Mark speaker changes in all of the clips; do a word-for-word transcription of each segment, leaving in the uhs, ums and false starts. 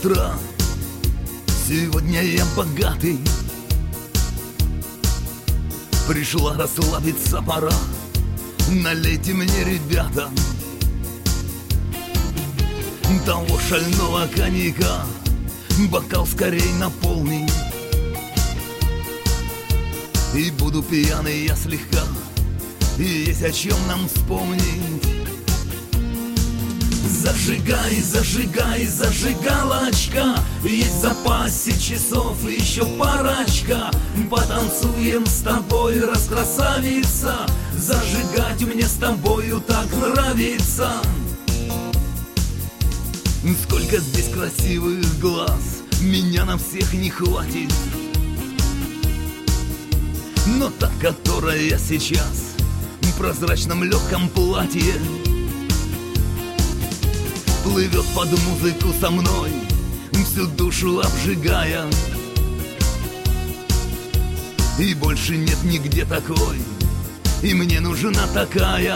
Speaker 1: утра, сегодня я богатый. Пришла расслабиться пора, налейте мне, ребята, того шального коньяка, бокал скорей наполни. И буду пьяный я слегка, и есть о чем нам вспомнить. Зажигай, зажигай, зажигалочка, есть в запасе часов еще парочка. Потанцуем с тобой, раскрасавица, зажигать мне с тобою так нравится. Сколько здесь красивых глаз, меня на всех не хватит, но та, которая сейчас в прозрачном легком платье, плывет под музыку со мной, всю душу обжигая. И больше нет нигде такой, и мне нужна такая.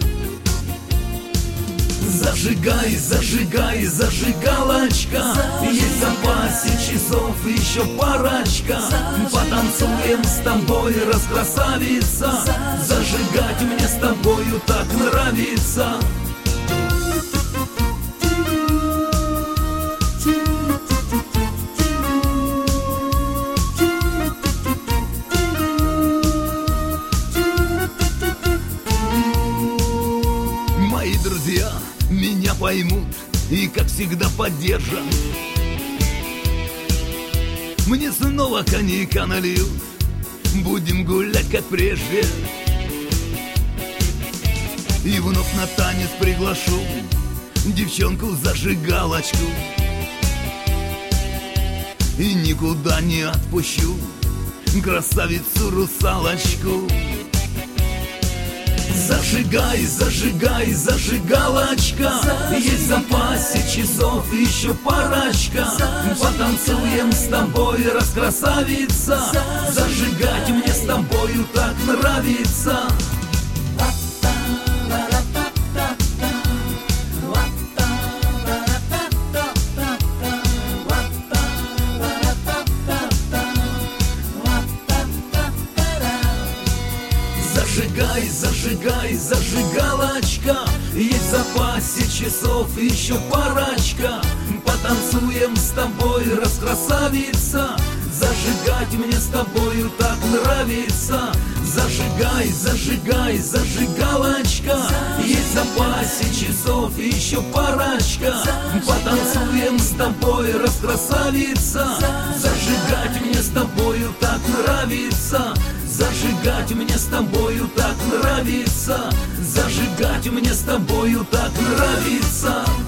Speaker 1: Зажигай, зажигай, зажигалочка, есть в запасе часов еще парочка. Потанцуем с тобой, раскрасавица, зажигать мне с тобою так нравится. Мои друзья меня поймут и, как всегда, поддержат. Мне снова коньяка нальют, будем гулять, как прежде. И вновь на танец приглашу девчонку-зажигалочку, и никуда не отпущу красавицу-русалочку. Зажигай, зажигай, зажигалочка, есть в запасе часов еще парочка. Потанцуем с тобой, раскрасавица, зажигать мне с тобою так нравится. Зажигай, зажигай, зажигалочка, есть в запасе часов еще парочка. Потанцуем с тобой, раскрасавица, зажигать мне с тобою так нравится. Зажигай, зажигай, зажигалочка, есть в запасе часов еще парочка. Потанцуем с тобой, раскрасавица, зажигать мне с тобою так нравится. Зажигать мне с тобою так нравится, зажигать мне с тобою так нравится.